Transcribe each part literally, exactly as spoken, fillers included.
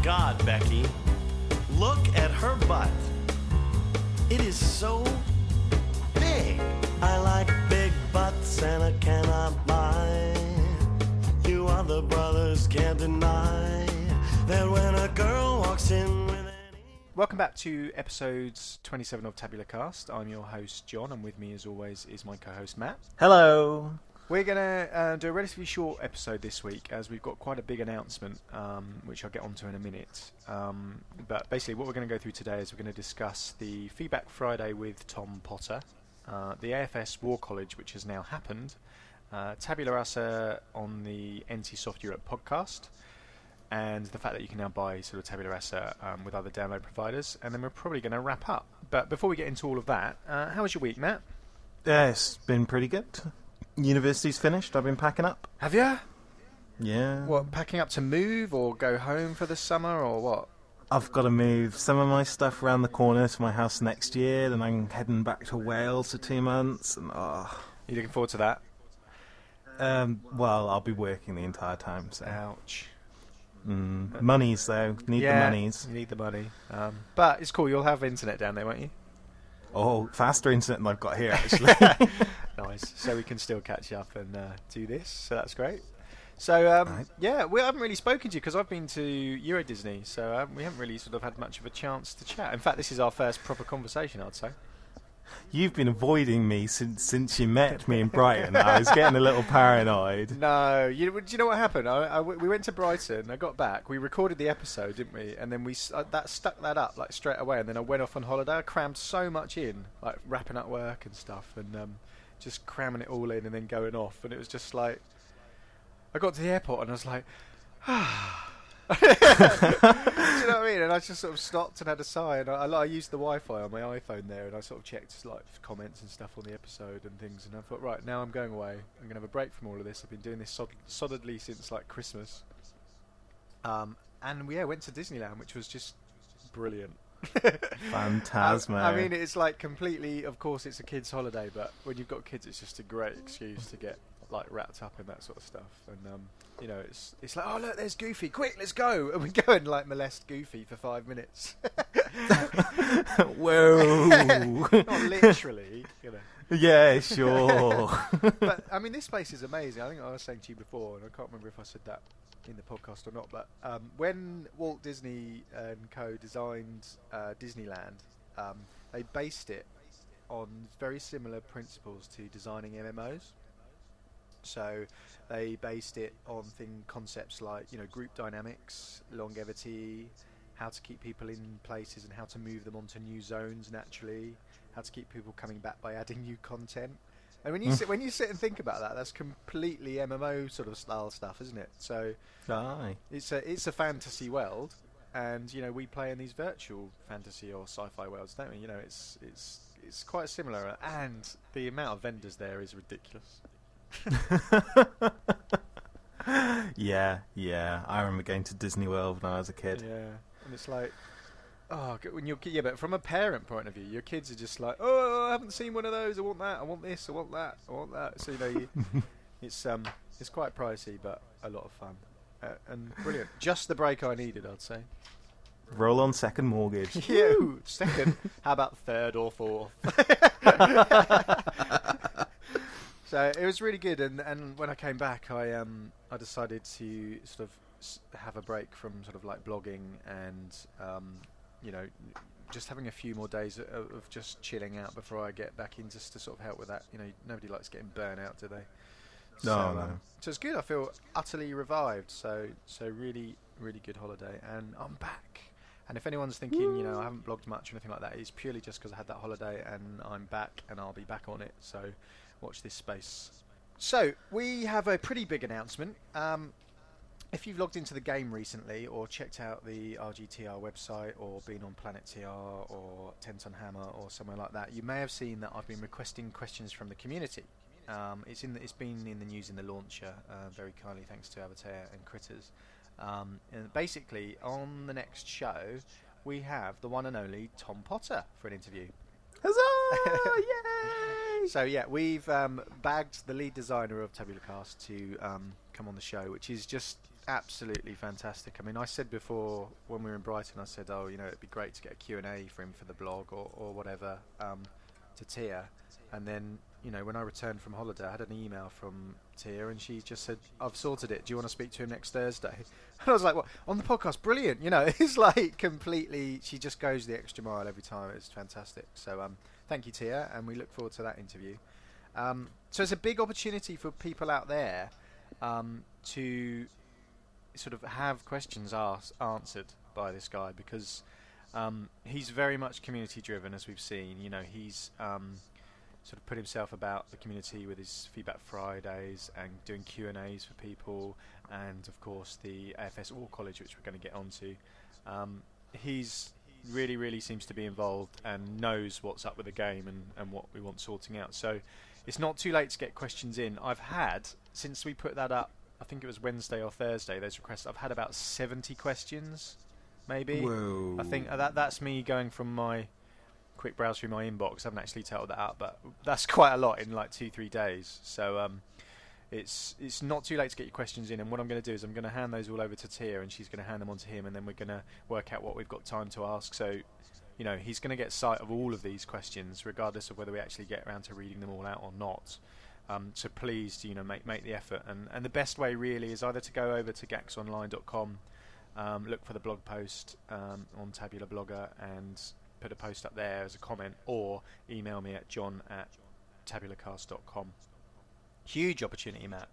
God, Becky. Look at her butt. It is so big. I like big butts and I cannot lie. You other brothers can't deny that when a girl walks in with any... Welcome back to episodes twenty-seven of Tabula Cast. I'm your host, John, and with me, as always, is my co-host, Matt. Hello. We're going to uh, do a relatively short episode this week, as we've got quite a big announcement, um, which I'll get onto in a minute. Um, but basically, what we're going to go through today is we're going to discuss the Feedback Friday with Tom Potter, uh, the A F S War College, which has now happened, uh, Tabula Rasa on the N T Soft Europe podcast, and the fact that you can now buy sort of Tabula Rasa um, with other download providers, and then we're probably going to wrap up. But before we get into all of that, uh, how was your week, Matt? Yeah, it's been pretty good. University's finished. I've been packing up. Have you? Yeah. What, packing up to move or go home for the summer or what? I've got to move some of my stuff around the corner to my house next year, then I'm heading back to Wales for two months. And oh, You looking forward to that? um, well, I'll be working the entire time. So, Ouch. mm, monies though, need yeah, the monies. You need the money. Um, but it's cool. You'll have internet down there, won't you? Oh, faster internet than I've got here actually. Nice. So we can still catch up and uh, do this. So that's great. So um, Right. yeah, we haven't really spoken to you because I've been to Euro Disney, so um, we haven't really sort of had much of a chance to chat. In fact, this is our first proper conversation, I'd say. You've been avoiding me since since you met me in Brighton. I was getting a little paranoid. No, you, do you know what happened? I, I, we went to Brighton. I got back. We recorded the episode, didn't we? And then we uh, that stuck that up like straight away. And then I went off on holiday. I crammed so much in, like wrapping up work and stuff, and um, just cramming it all in, and then going off. And it was just like I got to the airport and I was like, ah. Do you know what I mean? And I just sort of stopped and had a sigh, and I, I used the Wi-Fi on my iPhone there, and I sort of checked like comments and stuff on the episode and things, and I thought, right, now I'm going away. I'm going to have a break from all of this. I've been doing this sod- solidly since like Christmas. Um, and we yeah, went to Disneyland, which was just brilliant. Phantasmo. I, I mean, it's like completely, of course, it's a kid's holiday, but when you've got kids, it's just a great excuse to get like wrapped up in that sort of stuff. And um, you know, it's it's like, oh look, there's Goofy, quick, let's go, and we go and like molest Goofy for five minutes. Whoa. Not literally, you know. Yeah, sure. But I mean, this place is amazing. I think I was saying to you before, and I can't remember if I said that in the podcast or not, but um, when Walt Disney and Co designed uh, Disneyland, um, they based it on very similar principles to designing M M Os. So they based it on thing concepts like, you know, group dynamics, longevity, how to keep people in places and how to move them onto new zones naturally, how to keep people coming back by adding new content. And when you sit, when you sit and think about that, that's completely M M O sort of style stuff, isn't it? So Aye. it's a it's a fantasy world, and you know, we play in these virtual fantasy or sci-fi worlds, don't we? You know, it's it's it's quite similar, and the amount of vendors there is ridiculous. yeah, yeah. I remember going to Disney World when I was a kid. Yeah, and it's like, oh, when you're yeah, but from a parent point of view, your kids are just like, oh, I haven't seen one of those. I want that. I want this. I want that. I want that. So you know, you, it's um, it's quite pricey, but a lot of fun uh, and brilliant. Just the break I needed, I'd say. Roll on second mortgage. Yeah, ooh, second. How about third or fourth? So it was really good, and, and when I came back, I um I decided to sort of s- have a break from sort of like blogging and um you know, just having a few more days of, of just chilling out before I get back in, just to sort of help with that. You know, nobody likes getting burnt out, do they? No, so, no. Um, so it's good. I feel utterly revived. So so really really good holiday, and I'm back. And if anyone's thinking, you know, I haven't blogged much or anything like that, it's purely just because I had that holiday, and I'm back, and I'll be back on it. So watch this space. So we have a pretty big announcement. Um, if you've logged into the game recently, or checked out the R G T R website, or been on Planet T R, or Ten Ton Hammer, or somewhere like that, you may have seen that I've been requesting questions from the community. Um, it's in the, it's been in the news in the launcher, uh, very kindly thanks to Avatar and Critters. Um, and basically, on the next show, we have the one and only Tom Potter for an interview. Huzzah! Yay! So yeah, we've um, bagged the lead designer of Tabula Cast to um, come on the show, which is just absolutely fantastic. I mean, I said before when we were in Brighton, I said, oh, you know, it'd be great to get a Q and A for him for the blog or, or whatever um, to Tia. And then, you know, when I returned from holiday, I had an email from Tia, and she just said, I've sorted it. Do you want to speak to him next Thursday? And I was like, what? On the podcast? Brilliant. You know, it's like completely, she just goes the extra mile every time. It's fantastic. So um, thank you, Tia, and we look forward to that interview. Um, so it's a big opportunity for people out there um, to sort of have questions asked, answered by this guy, because um, he's very much community driven, as we've seen. You know, he's um, sort of put himself about the community with his Feedback Fridays and doing Q and A's for people, and of course the A F S War College, which we're going to get onto. Um, he's really, really seems to be involved and knows what's up with the game and, and what we want sorting out. So it's not too late to get questions in. I've had, since we put that up, I think it was Wednesday or Thursday, those requests, I've had about seventy questions, maybe. Whoa. I think uh, that that's me going from my quick browse through my inbox. I haven't actually totaled that out, but that's quite a lot in like two, three days. So um, it's it's not too late to get your questions in. And what I'm going to do is I'm going to hand those all over to Tia, and she's going to hand them on to him, and then we're going to work out what we've got time to ask. So, you know, he's going to get sight of all of these questions, regardless of whether we actually get around to reading them all out or not. Um, so please, you know, make make the effort. And, and the best way really is either to go over to gax online dot com, um, look for the blog post um, on Tabular Blogger, and put a post up there as a comment, or email me at john at tabularcast dot com. Huge opportunity, Matt.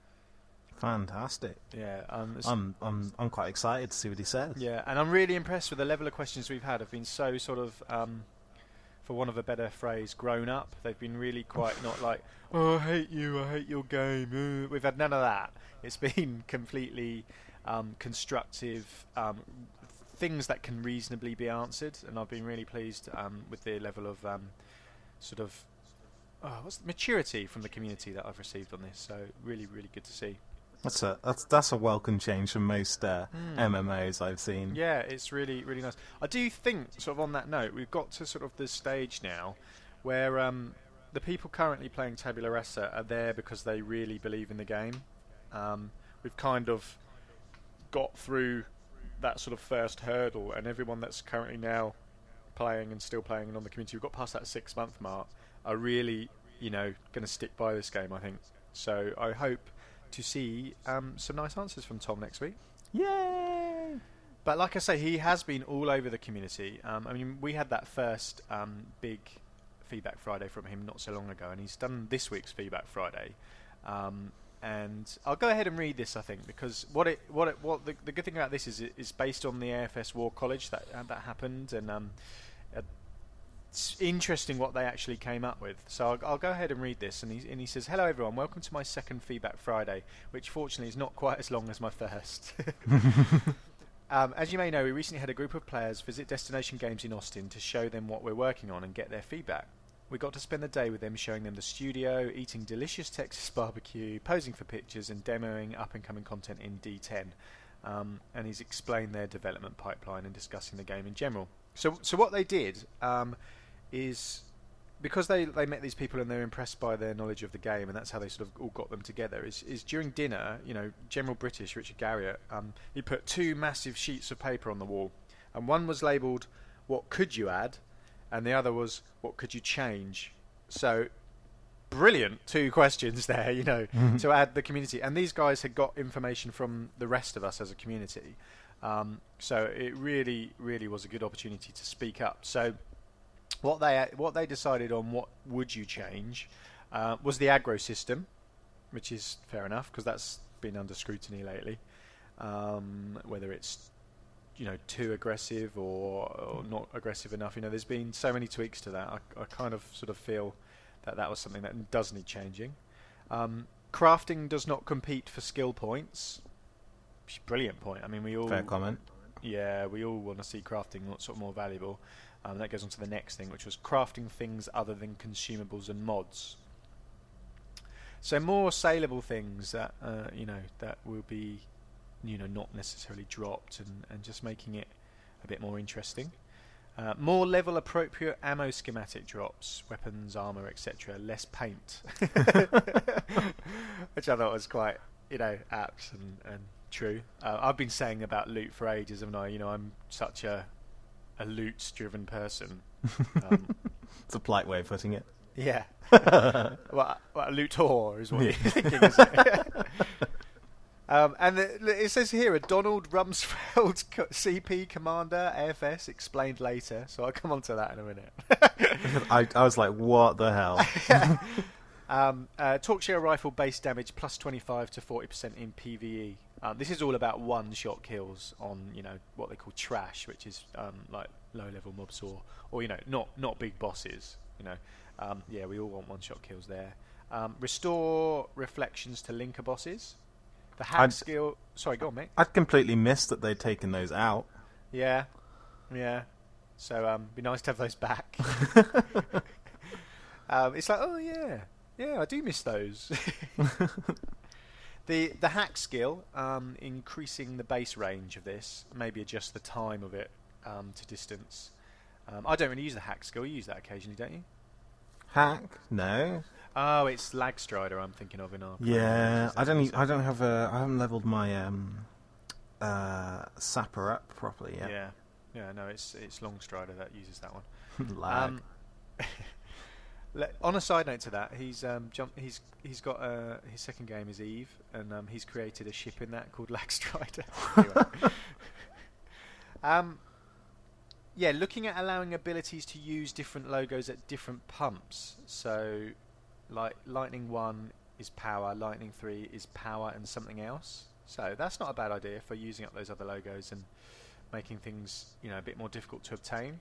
Fantastic. Yeah, um, I'm I'm I'm quite excited to see what he says. Yeah, and I'm really impressed with the level of questions we've had. Have been so sort of, um, for want of a better phrase, grown up. They've been really quite not like, oh, I hate you, I hate your game. Uh. We've had none of that. It's been completely um, constructive. Um, things that can reasonably be answered, and I've been really pleased um, with the level of um, sort of oh, what's the maturity from the community that I've received on this. So really, really good to see. That's a that's that's a welcome change from most uh, mm. M M Os I've seen. Yeah, it's really, really nice. I do think, sort of on that note, we've got to sort of the stage now where um, the people currently playing Tabula Rasa are there because they really believe in the game. Um, we've kind of got through that sort of first hurdle, and everyone that's currently now playing and still playing and on the community, we've got past that six month mark, are really, you know, going to stick by this game, I think. So I hope to see um, some nice answers from Tom next week. Yay! But like I say, he has been all over the community. Um, I mean, we had that first um, big Feedback Friday from him not so long ago, and he's done this week's Feedback Friday. Um, and I'll go ahead and read this, I think, because what it, what it, what the, the good thing about this is it is based on the A F S War College that uh, that happened, and um, uh, it's interesting what they actually came up with. So I'll, I'll go ahead and read this, and he, and he says, "Hello everyone, welcome to my second Feedback Friday, which fortunately is not quite as long as my first." Um, as you may know, we recently had a group of players visit Destination Games in Austin to show them what we're working on and get their feedback. We got to spend the day with them, showing them the studio, eating delicious Texas barbecue, posing for pictures, and demoing up-and-coming content in D ten. Um, and he's explained their development pipeline and discussing the game in general. So, so what they did um, is, because they, they met these people and they're impressed by their knowledge of the game, and that's how they sort of all got them together, is, is during dinner, you know, General British, Richard Garriott, um, he put two massive sheets of paper on the wall, and one was labelled, "What could you add?" and the other was, "What could you change?" So, brilliant two questions there, you know, mm-hmm. to add the community. And these guys had got information from the rest of us as a community. Um, so it really, really was a good opportunity to speak up. So what they what they decided on, what would you change, uh, was the aggro system, which is fair enough because that's been under scrutiny lately. Um, whether it's, you know, too aggressive or, or not aggressive enough, you know, there's been so many tweaks to that. I, I kind of sort of feel that that was something that does need changing. Um, crafting does not compete for skill points. Brilliant point. I mean, we all fair comment. Yeah, we all want to see crafting sort of more valuable. Um, that goes on to the next thing, which was crafting things other than consumables and mods. So more saleable things that uh, you know that will be, you know, not necessarily dropped, and, and just making it a bit more interesting. Uh, more level appropriate ammo schematic drops, weapons, armor, et cetera. Less paint, which I thought was quite, you know, apt and, and true. Uh, I've been saying about loot for ages, haven't I? You know, I'm such a a loot-driven person. Um, It's a polite way of putting it. yeah. well, well, a loot whore is what you're thinking, isn't it? Um, and the, it says here, a Donald Rumsfeld co- C P Commander A F S explained later, so I'll come on to that in a minute. I, I was like, what the hell? um, uh, Torque-shell rifle base damage plus twenty-five to forty percent in PvE. Um, this is all about one-shot kills on, you know, what they call trash, which is um, like low-level mobs or, or, you know, not not big bosses. You know, um, yeah, we all want one-shot kills there. Um, restore reflections to linker bosses. The hack I'd- skill. Sorry, go on, mate. I'd completely missed that they'd taken those out. Yeah, yeah. So um, be nice to have those back. um, it's like, oh yeah, yeah, I do miss those. the the hack skill, um, increasing the base range of this, maybe adjust the time of it um, to distance. Um, I don't really use the hack skill. You use that occasionally, don't you? Hack? No. Oh, it's Lag Strider I'm thinking of in our. Yeah, I don't. e- I don't have a. I haven't leveled my um, uh, sapper up properly yet. Yeah, yeah. No, it's it's Long Strider that uses that one. Lag. Um, le- on a side note to that, he's um, jump. He's he's got uh, his second game is Eve, and um, he's created a ship in that called Lag Strider. Anyway. um, yeah, looking at allowing abilities to use different logos at different pumps. So, like Lightning One is power, Lightning Three is power and something else. So that's not a bad idea for using up those other logos and making things, you know, a bit more difficult to obtain.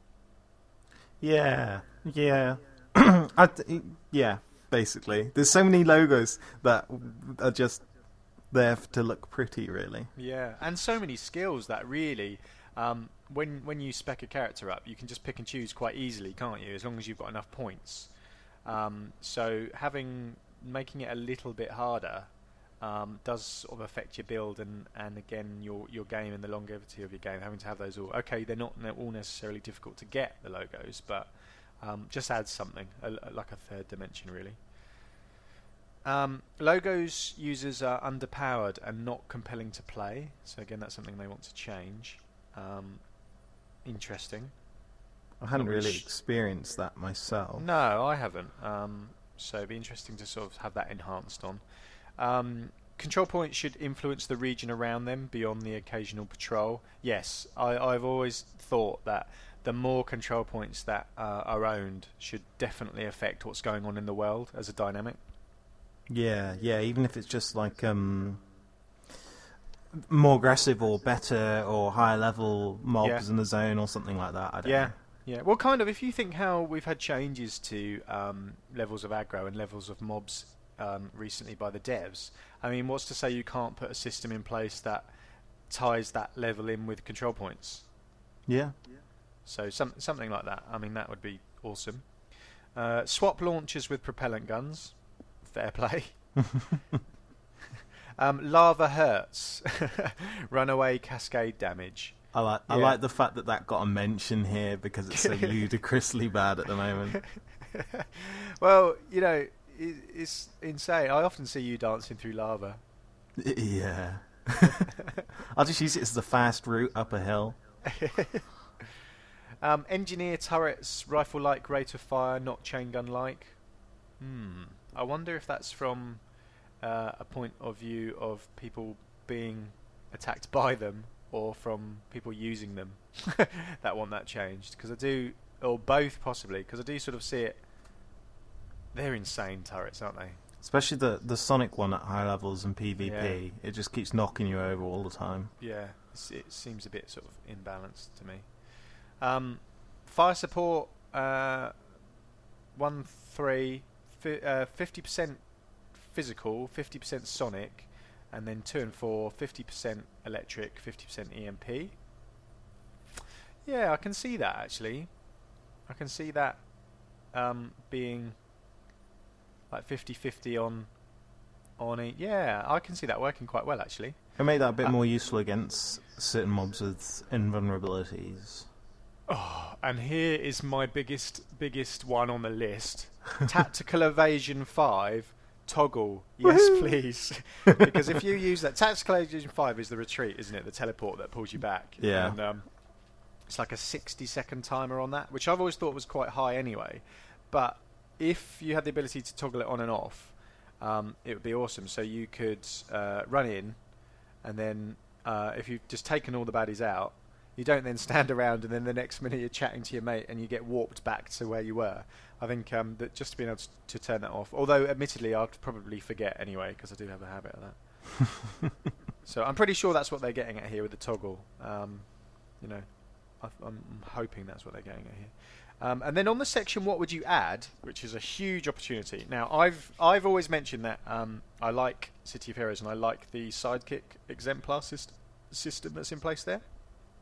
Yeah, yeah, I th- yeah. Basically, there's so many logos that are just there f- to look pretty, really. Yeah, and so many skills that really, um, when when you spec a character up, you can just pick and choose quite easily, can't you? As long as you've got enough points. Um, so having making it a little bit harder um, does sort of affect your build and, and again your your game and the longevity of your game. Having to have those all okay, they're not ne- all necessarily difficult to get, the logos, but um, just adds something a, a- like a third dimension really. Um, logos users are underpowered and not compelling to play. So again, that's something they want to change. Um, interesting. I hadn't Not really sh- experienced that myself. No, I haven't. Um, so it'd be interesting to sort of have that enhanced on. Um, control points should influence the region around them beyond the occasional patrol. Yes, I, I've always thought that the more control points that uh, are owned should definitely affect what's going on in the world as a dynamic. Yeah, yeah. Even if it's just like um, more aggressive or better or higher level mobs Yeah. in the zone or something like that. I don't Yeah. know. Yeah, well, kind of. If you think how we've had changes to um, levels of aggro and levels of mobs um, recently by the devs, I mean, what's to say you can't put a system in place that ties that level in with control points? Yeah. So some something like that. I mean, that would be awesome. Uh, swap launchers with propellant guns. Fair play. um, lava hurts. Runaway cascade damage. I like I Yeah. like the fact that that got a mention here because it's so ludicrously bad at the moment. Well, you know, it, it's insane. I often see you dancing through lava. Yeah. I'll just use it as the fast route up a hill. um, engineer turrets, rifle-like rate of fire, not chain gun-like. Hmm. I wonder if that's from uh, a point of view of people being attacked by them, or from people using them that want that changed. Because I do, or both possibly. Because I do sort of see it. They're insane turrets, aren't they? Especially the, the Sonic one at high levels and PvP. Yeah. It just keeps knocking you over all the time. Yeah, it's, it seems a bit sort of imbalanced to me. Um, fire support, uh, one three, fi- uh, fifty percent physical, fifty percent Sonic, and then two and four, fifty percent electric, fifty percent E M P. Yeah, I can see that actually. I can see that um, being like fifty fifty on on each. Yeah, I can see that working quite well actually. It made that a bit Uh, more useful against certain mobs with invulnerabilities. Oh, and here is my biggest biggest one on the list. Tactical Evasion five, toggle. Yes, please. Because if you use that, Tactical Agent five is the retreat, isn't it? The teleport that pulls you back. Yeah. And, um, it's like a sixty second timer on that, which I've always thought was quite high anyway. But if you had the ability to toggle it on and off, um, it would be awesome. So you could uh, run in, and then uh, if you've just taken all the baddies out, you don't then stand around and then the next minute you're chatting to your mate and you get warped back to where you were. I think um, that just being able to, to turn that off, although admittedly I'd probably forget anyway because I do have a habit of that. So I'm pretty sure that's what they're getting at here with the toggle. Um, you know, I, I'm hoping that's what they're getting at here. Um, and then on the section, what would you add, which is a huge opportunity. Now, I've I've always mentioned that um, I like City of Heroes and I like the Sidekick exemplar syst- system that's in place there.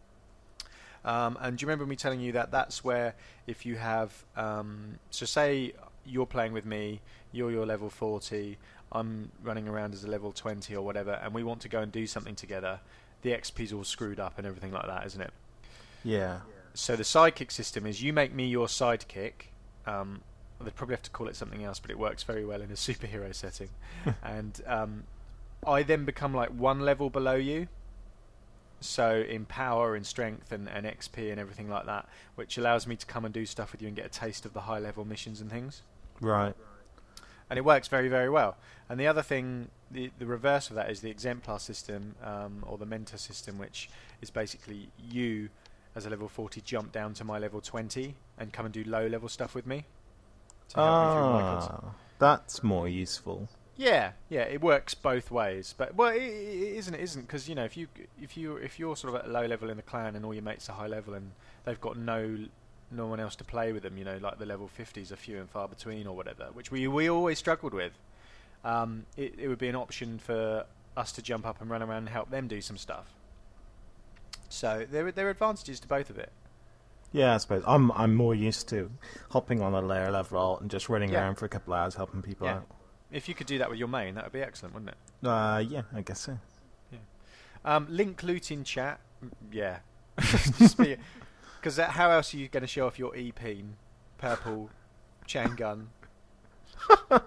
Um, and do you remember me telling you that that's where if you have, um, so say you're playing with me, you're your level forty, I'm running around as a level twenty or whatever, and we want to go and do something together, the X P's all screwed up and everything like that, isn't it? Yeah. So the sidekick system is you make me your sidekick. Um, they'd probably have to call it something else, but it works very well in a superhero setting. And um, I then become like one level below you. So in power and strength and, and X P and everything like that, which allows me to come and do stuff with you and get a taste of the high level missions and things. Right. And it works very, very well. And the other thing, the the reverse of that is the exemplar system, um, or the mentor system, which is basically you as a level forty jump down to my level twenty and come and do low level stuff with me. To help me through my concept. Ah, that's more useful. Yeah, yeah, it works both ways. But well, it, it isn't. It isn't because you know if you if you if you're sort of at a low level in the clan and all your mates are high level and they've got no no one else to play with them, you know, like the level fifties are few and far between or whatever, which we we always struggled with. Um, it it would be an option for us to jump up and run around and help them do some stuff. So there there are advantages to both of it. Yeah, I suppose I'm I'm more used to hopping on a layer level and just running Yeah. around for a couple of hours helping people Yeah. out. If you could do that with your main, that would be excellent, wouldn't it? Uh, yeah, I guess so. Um, link loot in chat. Mm, Yeah. Because how else are you going to show off your E-Peen, purple chain gun? No,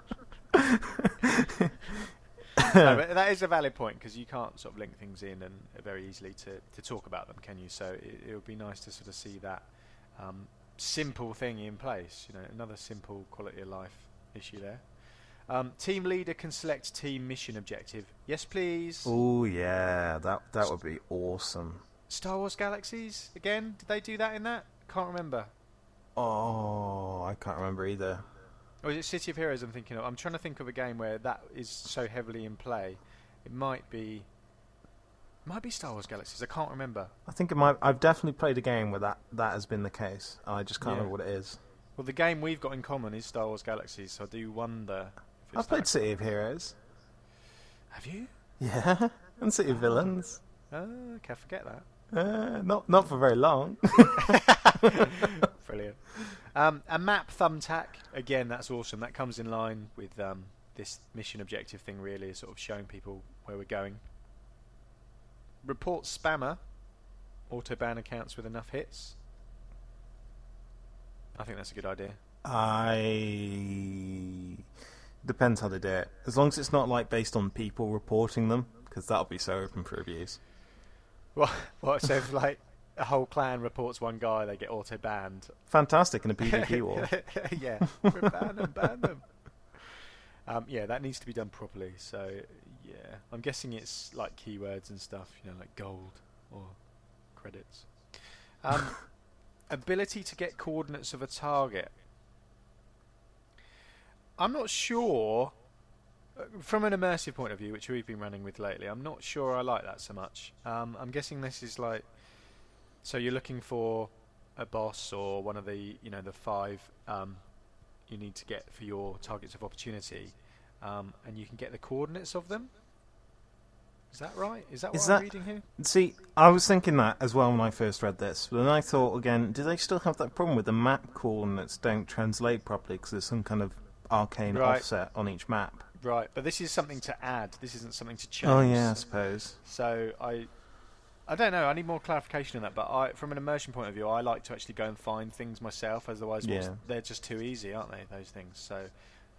but that is a valid point because you can't sort of link things in and very easily to, to talk about them, can you? So it, it would be nice to sort of see that um, simple thing in place. You know, another simple quality of life issue there. Um, team leader can select team mission objective. Yes, please. Oh yeah, that that would be awesome. Star Wars Galaxies again? Did they do that in that? Can't remember. Oh, I can't remember either. Or is it City of Heroes I'm thinking of? I'm trying to think of a game where that is so heavily in play. It might be... It might be Star Wars Galaxies. I can't remember. I think it might. I've definitely played a game where that that has been the case. I just can't Yeah. remember what it is. Well, the game we've got in common is Star Wars Galaxies, so I do wonder... if it's I've played that. City of Heroes. Have you? Yeah, and City of Villains. Oh, okay, forget that. Uh, not not for very long. Brilliant. Um, a map thumbtack, again, that's awesome. That comes in line with um, this mission objective thing, really, is sort of showing people where we're going. Report spammer, auto-ban accounts with enough hits. I think that's a good idea. I depends how they do it. As long as it's not like based on people reporting them, because that'll be so open for abuse. What? What? So if like a whole clan reports one guy, they get auto banned. Fantastic in a PvP war. Yeah, ban them, ban them. Um, yeah, that needs to be done properly. So yeah, I'm guessing it's like keywords and stuff. You know, like gold or credits. Um, ability to get coordinates of a target. I'm not sure. From an immersive point of view, which we've been running with lately, I'm not sure I like that so much. Um, I'm guessing this is like, so you're looking for a boss or one of the, you know, the five um, you need to get for your targets of opportunity, um, and you can get the coordinates of them. Is that right? Is that what Is I'm that- reading here? See, I was thinking that as well when I first read this, but then I thought again, do they still have that problem with the map coordinates don't translate properly because there's some kind of arcane Right. offset on each map? Right, but this is something to add. This isn't something to change. Oh yeah, I suppose. So I, I don't know. I need more clarification on that. But I, from an immersion point of view, I like to actually go and find things myself. Otherwise, what's- Yeah. they're just too easy, aren't they? Those things. So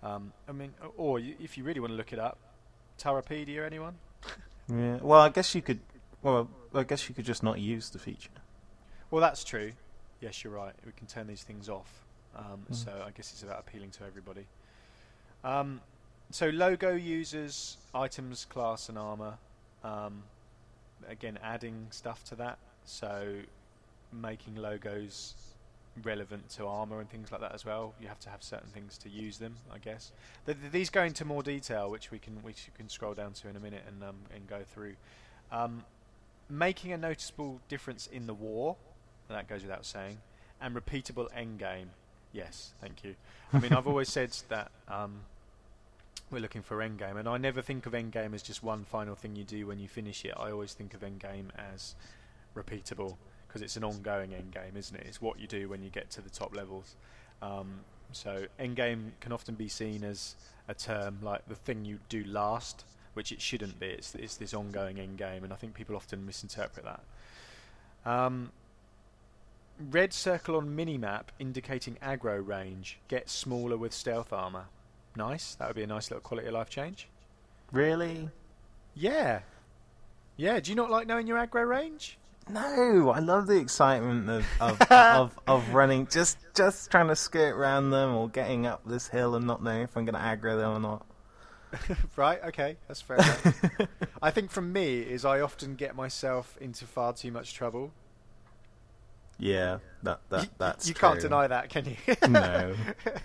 Um, I mean, or y- if you really want to look it up, Tarapedia, anyone? Yeah. Well, I guess you could. Well, I guess you could just not use the feature. Well, that's true. Yes, you're right. We can turn these things off. Um, Mm. So I guess it's about appealing to everybody. Um, so logo users, items, class, and armor. Um, again, adding stuff to that. So making logos relevant to armor and things like that as well. You have to have certain things to use them, I guess. Th- th- these go into more detail, which we can which you can scroll down to in a minute and um, and go through. Um, making a noticeable difference in the war, that goes without saying, and repeatable endgame. Yes, thank you. I mean, I've always said that um, we're looking for endgame, and I never think of endgame as just one final thing you do when you finish it. I always think of endgame as repeatable, because it's an ongoing endgame, isn't it? It's what you do when you get to the top levels. Um, so endgame can often be seen as a term like the thing you do last, which it shouldn't be. It's, it's this ongoing endgame, and I think people often misinterpret that. Um, red circle on minimap indicating aggro range. Get smaller with stealth armor. Nice. That would be a nice little quality of life change. Really? Yeah. Yeah. Do you not like knowing your aggro range? No, I love the excitement of of, of of running, just just trying to skirt around them or getting up this hill and not knowing if I'm going to aggro them or not. Right, okay, that's fair enough. I think from me is I often get myself into far too much trouble. Yeah, that that Y- that's you true. can't deny that, can you? No.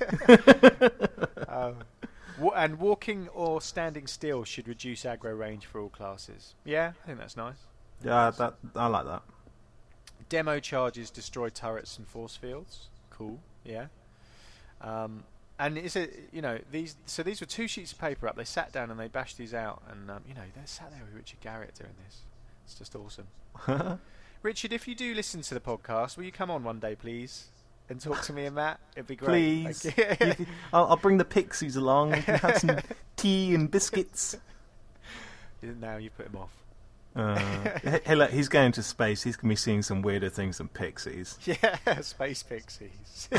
um, wa- and walking or standing still should reduce aggro range for all classes. Yeah, I think that's nice. Yeah, that I like that. Demo charges destroy turrets and force fields. Cool, yeah. Um, and is it, you know, these? So these were two sheets of paper up. They sat down and they bashed these out, and um, you know, they sat there with Richard Garriott doing this. It's just awesome. Richard, if you do listen to the podcast, will you come on one day, please, and talk to me and Matt? It'd be great. Please, Thank you. You can- I'll, I'll bring the pixies along. We can have some tea and biscuits. Now you put him off. Uh, hey, hey, look, he's going to space. He's going to be seeing some weirder things than pixies. Yeah, space pixies.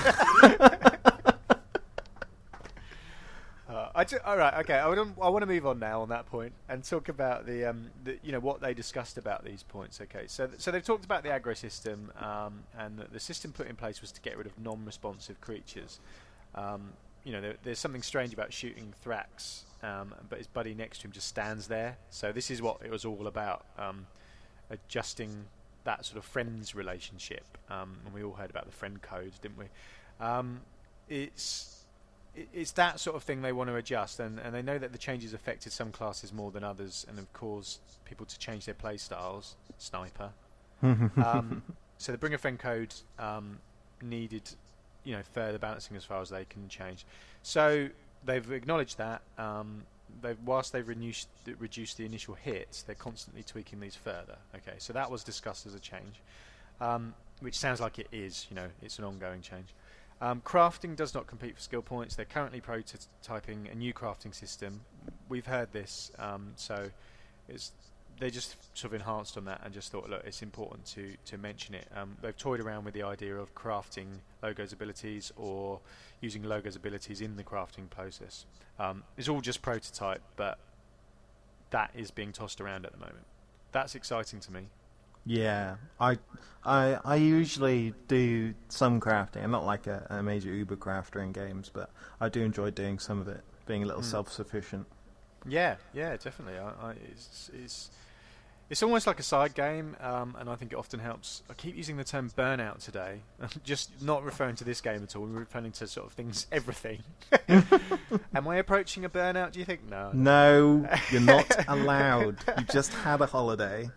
uh, I ju- all right, okay. I want to I want to move on now on that point and talk about the um the, you know what they discussed about these points. Okay, so th- so they've talked about the aggro system, um, and the, the system put in place was to get rid of non-responsive creatures. Um, you know, there, there's something strange about shooting Thrax. Um, but his buddy next to him just stands there. So this is what it was all about, um, adjusting that sort of friends relationship. Um, and we all heard about the friend code, didn't we? Um, it's it, it's that sort of thing they want to adjust, and, and they know that the changes affected some classes more than others, and have caused people to change their play styles. Sniper. um, so the bring a friend code um, needed, you know, further balancing as far as they can change. So they've acknowledged that. Um, they've, whilst they've reduced, reduced the initial hits, they're constantly tweaking these further. Okay, so that was discussed as a change, um, which sounds like it is. You know, it's an ongoing change. Um, crafting does not compete for skill points. They're currently prototyping a new crafting system. We've heard this, um, so it's they just sort of enhanced on that and just thought, look, it's important to to mention it. Um, they've toyed around with the idea of crafting Logo's abilities or using Logo's abilities in the crafting process. Um, it's all just prototype, but that is being tossed around at the moment. That's exciting to me. Yeah, I, I, I usually do some crafting. I'm not like a, a major uber crafter in games, but I do enjoy doing some of it, being a little Mm. self-sufficient. Yeah, yeah, definitely. I, I, it's, it's it's almost like a side game, um, and I think it often helps. I keep using the term burnout today, just not referring to this game at all. We're referring to sort of things, everything. Am I approaching a burnout? Do you think? No. No, you're not allowed. You just had a holiday.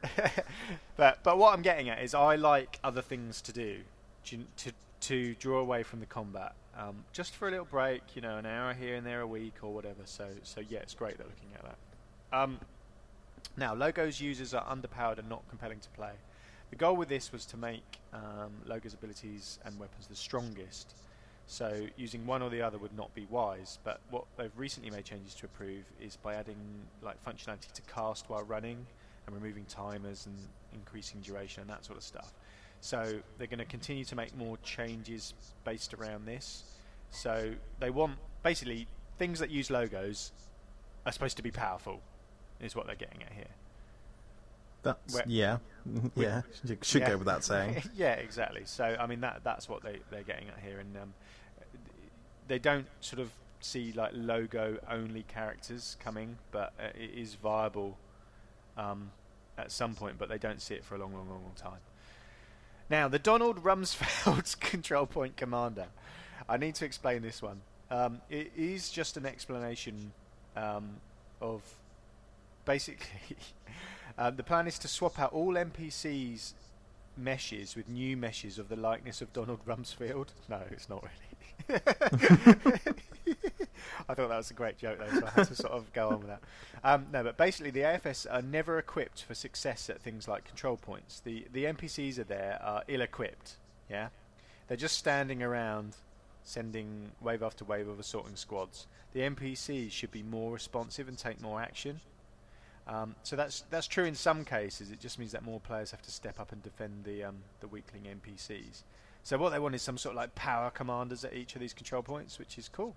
But but what I'm getting at is I like other things to do, to to, to draw away from the combat, um, just for a little break. You know, an hour here and there a week or whatever. So so yeah, it's great they're looking at that. Um, now, Logo's users are underpowered and not compelling to play. The goal with this was to make um, Logo's abilities and weapons the strongest. So using one or the other would not be wise. But what they've recently made changes to improve is by adding like functionality to cast while running and removing timers and increasing duration and that sort of stuff. So they're going to continue to make more changes based around this. So they want basically things that use logos are supposed to be powerful, is what they're getting at here. That's Where, yeah, yeah. You should yeah. go without saying. Yeah, exactly. So I mean that that's what they they're getting at here, and um, they don't sort of see like logo only characters coming, but uh, it is viable um, at some point, but they don't see it for a long, long, long, long time. Now, the Donald Rumsfeld's Control Point Commander. I need to explain this one. Um, it is just an explanation um, of basically uh, the plan is to swap out all N P Cs meshes with new meshes of the likeness of Donald Rumsfeld. No, it's not really. I thought that was a great joke though, so I had to sort of go on with that. Um, no, but basically the A F S are never equipped for success at things like control points. The the N P Cs are there are ill-equipped. Yeah, they're just standing around, sending wave after wave of assaulting squads. The N P Cs should be more responsive and take more action. Um, so that's that's true in some cases. It just means that more players have to step up and defend the um, the weakling N P Cs. So what they want is some sort of like power commanders at each of these control points, which is cool.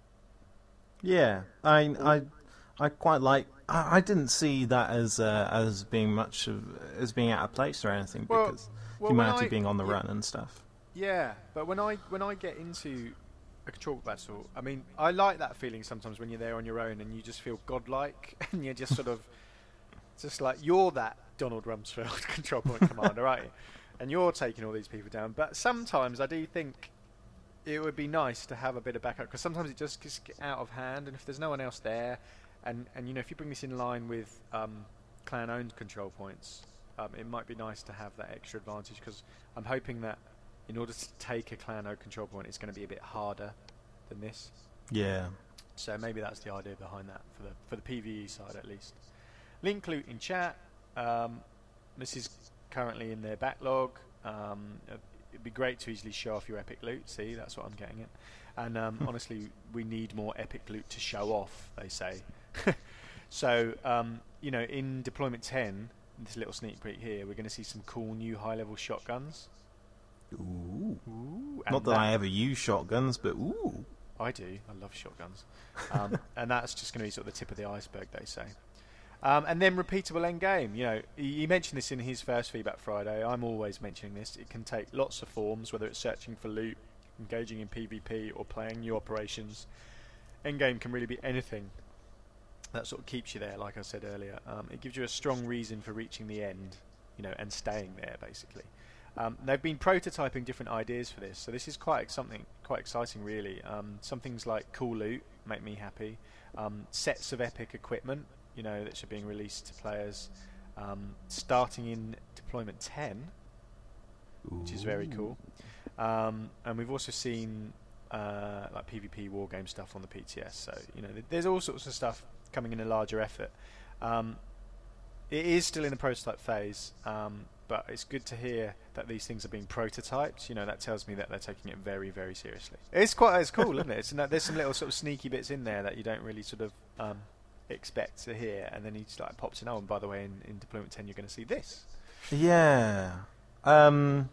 Yeah, I I I quite like. I, I didn't see that as uh, as being much of as being out of place or anything, Well, because well, humanity when I- being on the yeah. run and stuff. Yeah, but when I when I get into a control battle, I mean, I like that feeling sometimes when you're there on your own and you just feel godlike and you're just sort of just like you're that Donald Rumsfeld control point commander, right? And you're taking all these people down. But sometimes I do think it would be nice to have a bit of backup, because sometimes it just gets out of hand, and if there's no one else there, and and you know, if you bring this in line with um, clan-owned control points, um, it might be nice to have that extra advantage, because I'm hoping that in order to take a clan-owned control point, it's going to be a bit harder than this. Yeah. So maybe that's the idea behind that for the for the PvE side at least. Link loot in chat. Um, this is currently in their backlog. Um, it'd be great to easily show off your epic loot. See, that's what I'm getting at. And um, honestly, we need more epic loot to show off, they say. So, um, you know, in Deployment ten, this little sneak peek here, we're going to see some cool new high-level shotguns. Ooh. Ooh, Not that, that I ever use shotguns, but ooh. I do. I love shotguns. Um, and that's just going to be sort of the tip of the iceberg, they say. Um, and then repeatable end game. You know, he, he mentioned this in his first Feedback Friday. I'm always mentioning this. It can take lots of forms, whether it's searching for loot, engaging in PvP, or playing new operations. End game can really be anything that sort of keeps you there, like I said earlier. Um, it gives you a strong reason for reaching the end, you know, and staying there, basically. Um, they've been prototyping different ideas for this, so this is quite something quite exciting, really. Um, some things like cool loot make me happy. Um, sets of epic equipment, you know, that are being released to players, um, starting in Deployment ten, Ooh. which is very cool. Um, and we've also seen uh, like PvP wargame stuff on the P T S. So you know, th- there's all sorts of stuff coming in a larger effort. Um, it is still in the prototype phase. Um, But it's good to hear that these things are being prototyped. You know, that tells me that they're taking it very, very seriously. It's quite, it's cool, isn't it? It's, there's some little sort of sneaky bits in there that you don't really sort of um, expect to hear, and then he just like pops in. Oh, and by the way, in, in Deployment ten, you're going to see this. Yeah. Um,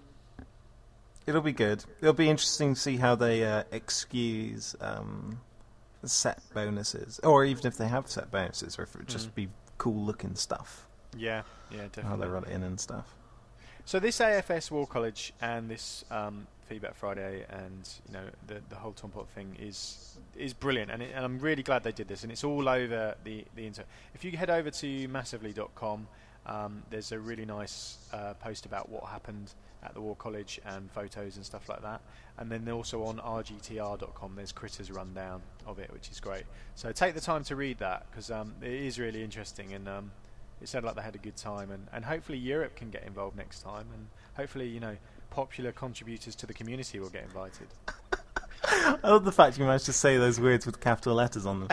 it'll be good. It'll be interesting to see how they uh, excuse um, set bonuses, or even if they have set bonuses, or if it would just Mm. be cool-looking stuff. Yeah, yeah, definitely. How they run it in and stuff. So this A F S War College and this um, Feedback Friday and you know the the whole Tompot thing is is brilliant, and, it, and I'm really glad they did this. And it's all over the the internet. If you head over to massively dot com, um, there's a really nice uh, post about what happened at the War College and photos and stuff like that. And then also on r g t r dot com, there's Critter's rundown of it, which is great. So take the time to read that, because um, it is really interesting, and um, it sounded like they had a good time, and, and hopefully Europe can get involved next time, and hopefully, you know, popular contributors to the community will get invited. I love the fact you managed to say those words with capital letters on them.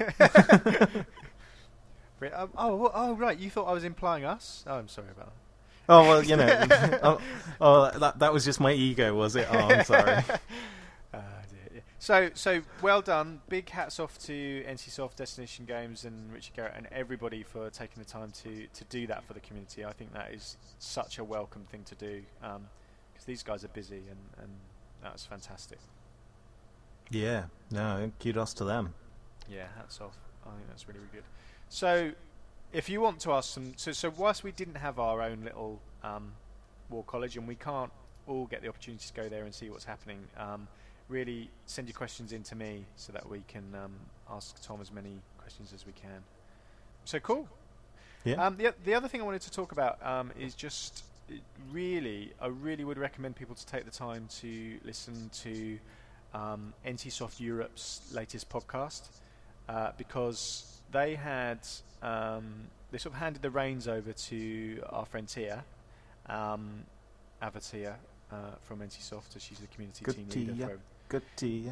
um, oh, oh, right, you thought I was implying us? Oh, I'm sorry about that. Oh, well, you know. oh, oh, that, that was just my ego, was it? Oh, I'm sorry. Uh, dear. So, so well done. Big hats off to NCSoft, Destination Games, and Richard Garrett, and everybody for taking the time to, to do that for the community. I think that is such a welcome thing to do, because um, these guys are busy, and, and that's fantastic. Yeah, no, kudos to them. Yeah, hats off. I think that's really, really good. So, if you want to ask some, so so whilst we didn't have our own little um, War College, and we can't all get the opportunity to go there and see what's happening, um, really send your questions in to me so that we can um, ask Tom as many questions as we can. So cool. Yeah. Um, the the other thing I wanted to talk about um, is just really, I really would recommend people to take the time to listen to um, NCSoft Europe's latest podcast uh, because they had um, they sort of handed the reins over to our friend Tia, um, Avatia uh, from NCSoft, as she's the community Good team Tia. leader. For Good tea.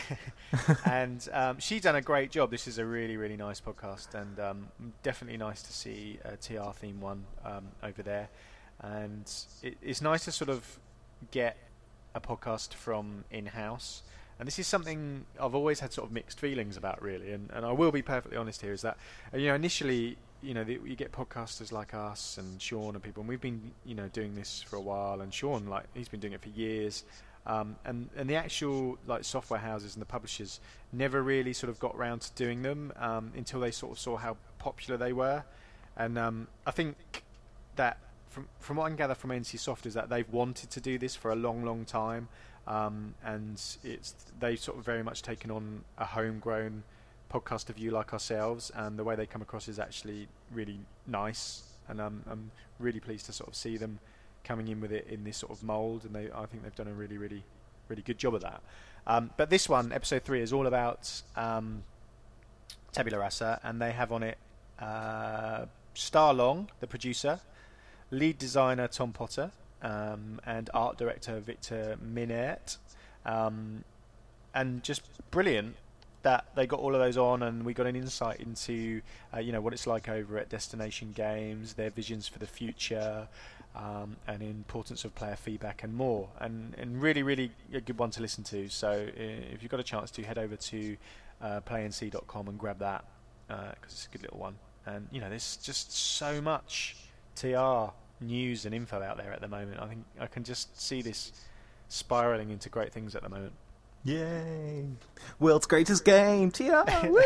and um, she's done a great job. This is a really, really nice podcast, and um, definitely nice to see a T R theme one um, over there. And it, it's nice to sort of get a podcast from in-house. And this is something I've always had sort of mixed feelings about, really. And, and I will be perfectly honest here, is that uh, you know initially, you know, the, you get podcasters like us and Sean and people, and we've been you know doing this for a while. And Sean, like, he's been doing it for years. Um, and, and the actual like software houses and the publishers never really sort of got around to doing them um, until they sort of saw how popular they were. And um, I think that from from what I can gather from NCSoft is that they've wanted to do this for a long, long time, um, and it's they've sort of very much taken on a homegrown podcaster view like ourselves, and the way they come across is actually really nice. And um, I'm really pleased to sort of see them coming in with it in this sort of mould, and they, I think they've done a really, really, really good job of that. Um, but this one, episode three, is all about um, Tabula Rasa, and they have on it uh, Star Long, the producer, lead designer Tom Potter, um, and art director Victor Minert, um, and just brilliant that they got all of those on, and we got an insight into uh, you know what it's like over at Destination Games, their visions for the future. Um, and the importance of player feedback and more, and, and really, really a good one to listen to. So uh, if you've got a chance to, head over to uh, play n c dot com and grab that, because uh, it's a good little one. And you know, there's just so much T R news and info out there at the moment. I think I can just see this spiraling into great things at the moment. Yay! World's greatest game, T R. Woo!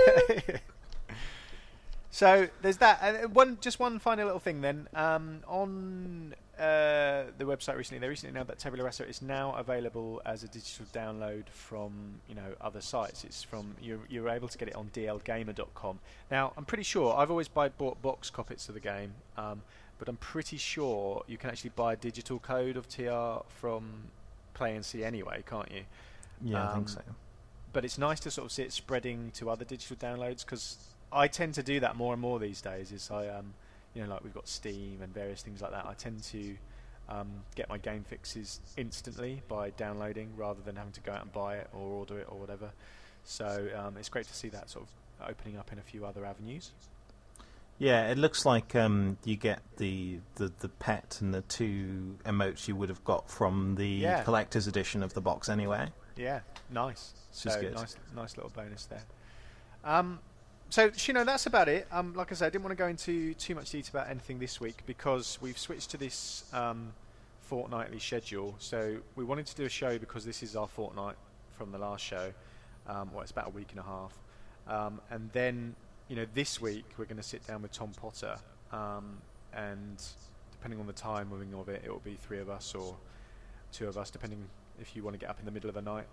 So there's that. And one, just one final little thing then. Um, on uh, the website recently, they recently announced that Tabula Rasa is now available as a digital download from you know other sites. It's from you're, you're able to get it on d l gamer dot com. Now I'm pretty sure I've always buy, bought box copies of the game, um, but I'm pretty sure you can actually buy a digital code of T R from Play N C anyway, can't you? Yeah, um, I think so. But it's nice to sort of see it spreading to other digital downloads, because I tend to do that more and more these days. Is I, um, you know, like we've got Steam and various things like that. I tend to um, get my game fixes instantly by downloading, rather than having to go out and buy it or order it or whatever. So um, it's great to see that sort of opening up in a few other avenues. Yeah, it looks like um, you get the, the the pet and the two emotes you would have got from the Yeah. collector's edition of the box anyway. Yeah, nice. Which is So good. nice, nice little bonus there. Um, so you know that's about it. Um, like I said, I didn't want to go into too much detail about anything this week because we've switched to this um, fortnightly schedule. So we wanted to do a show because this is our fortnight from the last show. Um, well, it's about a week and a half, um, and then you know this week we're going to sit down with Tom Potter, um, and depending on the timing of it, it will be three of us or two of us, depending if you want to get up in the middle of the night.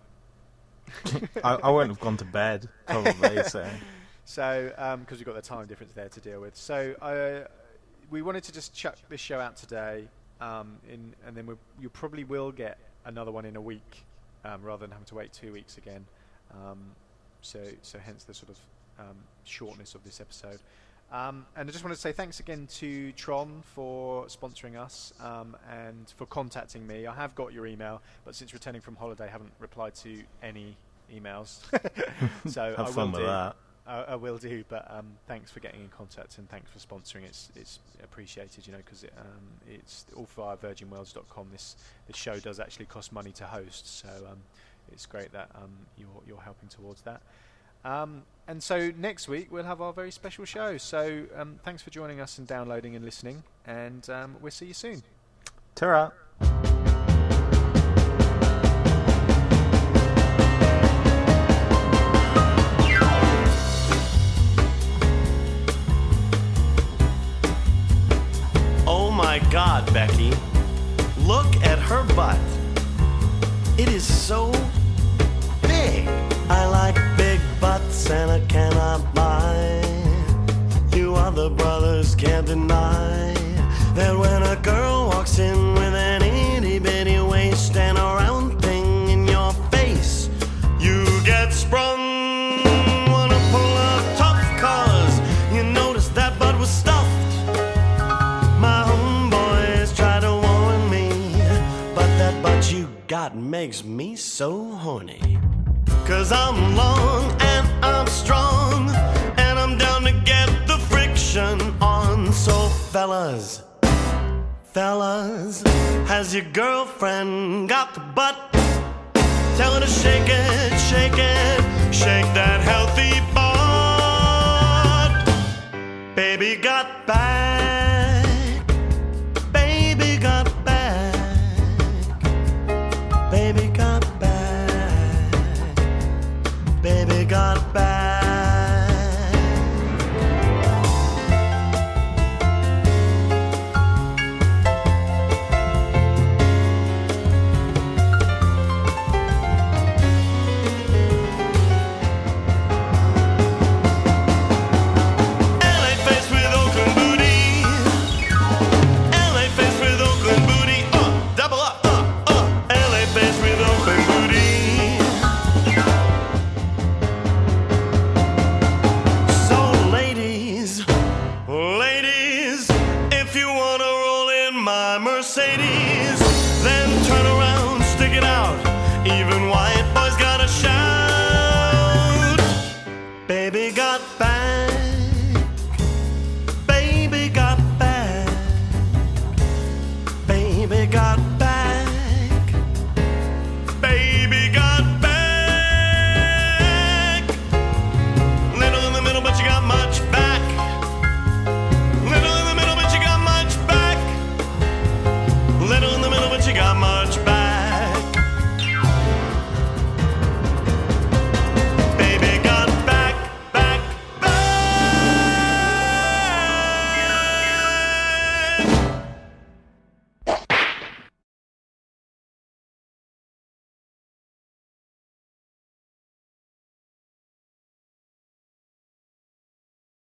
I, I won't have gone to bed, probably, so... So, because um, we've got the time difference there to deal with. So, uh, we wanted to just chuck this show out today, um, in, and then we you probably will get another one in a week, um, rather than having to wait two weeks again. Um, so, so hence the sort of um, shortness of this episode. Um, and I just want to say thanks again to Tron for sponsoring us um, and for contacting me. I have got your email, but since returning from holiday, I haven't replied to any emails. So Have I will fun with do. that. I, I will do, but um, thanks for getting in contact and thanks for sponsoring. It's it's appreciated, you know, because it, um, it's all via virgin worlds dot com. This this show does actually cost money to host, so um, it's great that um, you're you're helping towards that. Um, and so next week we'll have our very special show. So um, thanks for joining us and downloading and listening, and um, we'll see you soon. Ta-ra! Becky. Look at her butt. It is so big. I like big butts and I cannot lie. You other brothers can't deny that when a girl walks in with an itty bitty waist and a round thing in your face, you get sprung. Wanna pull up tough cause you noticed that butt was stuffed. My homeboys try to warn me, but that butt you got makes me so horny. Cause I'm long and I'm strong, and I'm down to get the friction on. So fellas, fellas, has your girlfriend got the butt? Tell her to shake it, shake it, shake that healthy butt. Baby got back, baby got back, baby got back, baby got back. Mercedes, then turn around, stick it out. Even white boys gotta shout. Baby got back.